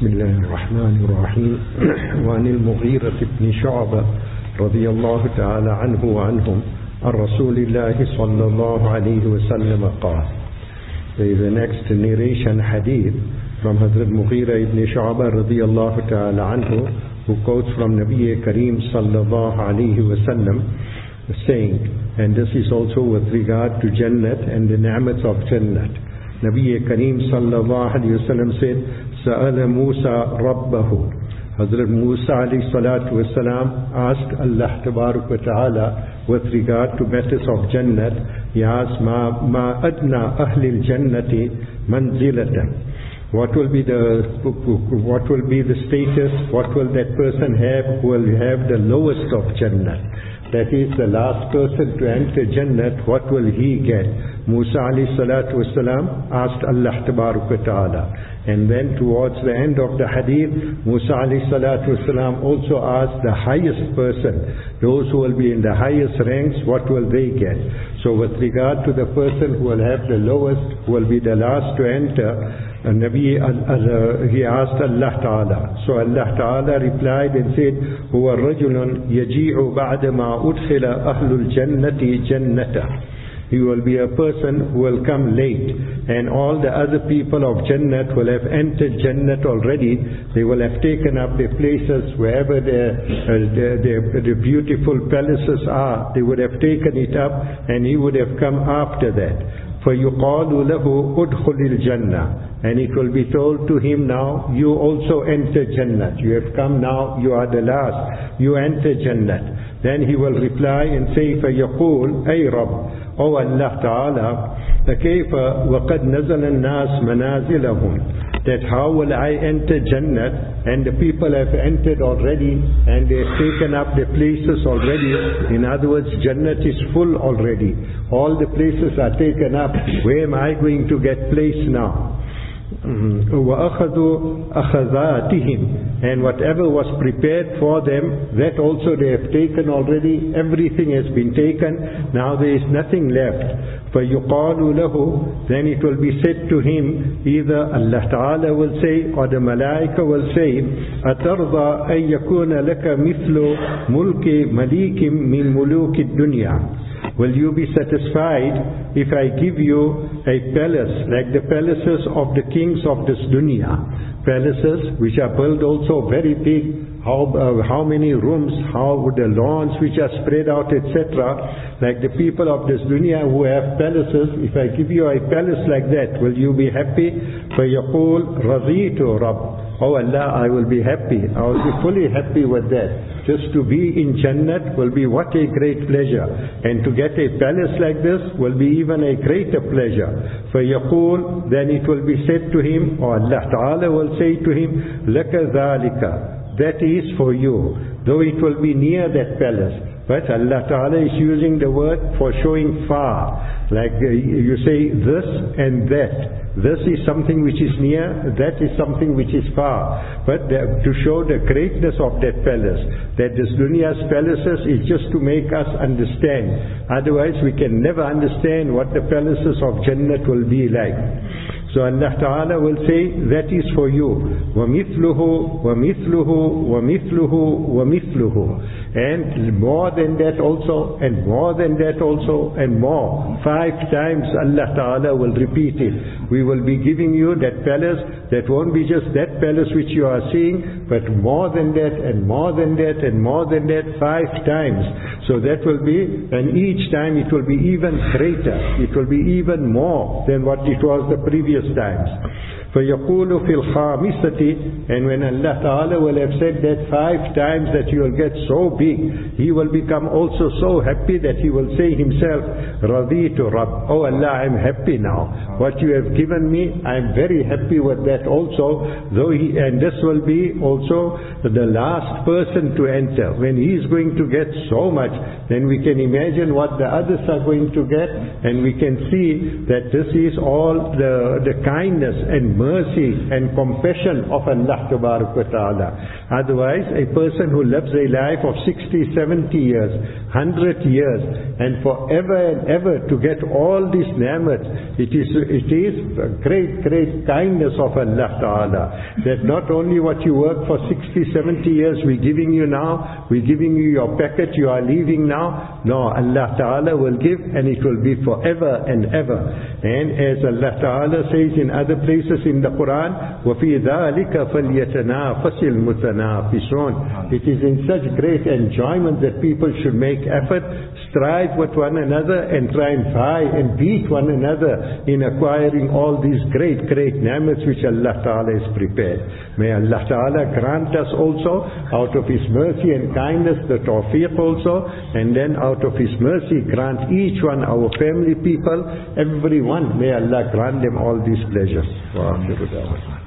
بسم الله الرحمن الرحيم وعن المغيرة بن شعبة رضي الله تعالى عنه وعنهم عن رسول الله صلى الله عليه وسلم قال. There is the next narration hadith from Hazrat Mughira ibn Shu'bah radiyallahu ta'ala anhu, who quotes from Nabi Kareem sallallahu alayhi wasallam saying, and this is also with regard to Jannat and the ni'mats of Jannat. Nabi Kareem sallallahu alayhi wasallam said, Sa'ala Musa Rabbahu. Hazrat Musa alayhi salatu wasalam asked Allah tabarak wa ta'ala with regard to matters of Jannat. He asked, Ma adna ahli al-jannati manzilatan. What will be the status, what will that person have who will have the lowest of Jannat? That is the last person to enter Jannat, what will he get? Musa alayhi salatu wasalam asked Allah tabarak wa ta'ala. And then towards the end of the hadith, Musa alayhi salatu wasalam also asked the highest person, those who will be in the highest ranks, what will they get? So with regard to the person who will have the lowest, who will be the last to enter, he asked Allah Ta'ala. So Allah Ta'ala replied and said, هُوَ الرَّجُلٌ يَجِيعُ بَعْدَمَا أُدْخِلَ أَهْلُ الْجَنَّةِ جَنَّةً. He will be a person who will come late, and all the other people of Jannat will have entered Jannat already. They will have taken up their places wherever the beautiful palaces are. They would have taken it up, and he would have come after that. فَيُقَالُ لَهُ أُدْخُلِ الْجَنَّةِ. And it will be told to him, now you also enter Jannat. You have come now, you are the last, you enter Jannat. Then he will reply and say, فَيَقُولُ أَيْ رَبِّ. O Allah Ta'ala, كَيْفَ وَقَدْ نَزَلَ النَّاسِ مَنَازِلَهُمْ. That how will I enter Jannat, and the people have entered already, and they have taken up the places already. In other words, Jannat is full already. All the places are taken up. Where am I going to get place now? وَأَخَذُوا أَخَذَاتِهِمْ. And whatever was prepared for them, that also they have taken already. Everything has been taken. Now there is nothing left. فَيُقَالُ لَهُ. Then it will be said to him, either Allah Ta'ala will say, or the Malaika will say, أَتَرْضَى أَن يَكُونَ لَكَ مِثْلُ مُلْكِ مَلِيكٍ مِّن مُلُوكِ الدُّنْيَا. Will you be satisfied if I give you a palace like the palaces of the kings of this dunya? Palaces which are built also very big, how many rooms, how would the lawns which are spread out, etc. Like the people of this dunya who have palaces, if I give you a palace like that, will you be happy? فَيَقُولُ رَضِيتُ رَبِّ. Oh Allah, I will be happy. I will be fully happy with that. Just to be in Jannat will be what a great pleasure. And to get a palace like this will be even a greater pleasure. فَيَقُولُ. Then it will be said to him, or Allah Ta'ala will say to him, لَكَ ذَلِكَ. That is for you. Though it will be near that palace. But Allah Ta'ala is using the word for showing far. Like you say this and that. This is something which is near, that is something which is far. But to show the greatness of that palace, that this dunya's palaces is just to make us understand. Otherwise we can never understand what the palaces of Jannat will be like. So Allah Ta'ala will say, that is for you. وَمِثْلُهُ وَمِثْلُهُ وَمِثْلُهُ وَمِثْلُهُ. And more than that also, and more than that also, and more. 5 times Allah Ta'ala will repeat it. We will be giving you that palace. That won't be just that palace which you are seeing, but more than that, and more than that, and more than that, 5 times. So that will be, and each time it will be even greater. It will be even more than what it was the previous times. فَيَقُولُ فِي الْخَامِسَةِ. And when Allah Ta'ala will have said that 5 times that you will get so big, He will become also so happy that He will say Himself, رَضِيتُ رَبِّ. Oh Allah, I am happy now. What you have given me, I am very happy with that also. And this will be also the last person to enter. When he is going to get so much, then we can imagine what the others are going to get, and we can see that this is all the kindness and mercy and compassion of Allah Ta'ala. Otherwise, a person who lives a life of 60, 70 years, 100 years, and forever and ever to get all these ni'mat, it is a great kindness of Allah Ta'ala, that not only what you work for 60, 70 years we're giving you now, we're giving you your packet, you are leaving now. No, Allah Ta'ala will give, and it will be forever and ever. And as Allah Ta'ala says in other places in the Quran, وَفِي ذَلِكَ فَلْيَتَنَافَسِ الْمُتَنَافِسُونَ. It is in such great enjoyment that people should make effort, strive with one another, and try and vie and beat one another in acquiring all these great ni'mats which Allah Ta'ala has prepared. May Allah Ta'ala grant us also, out of His mercy and kindness, the tawfiq also, and then out of His mercy grant each one, our family people, everyone, may Allah grant them all these pleasures.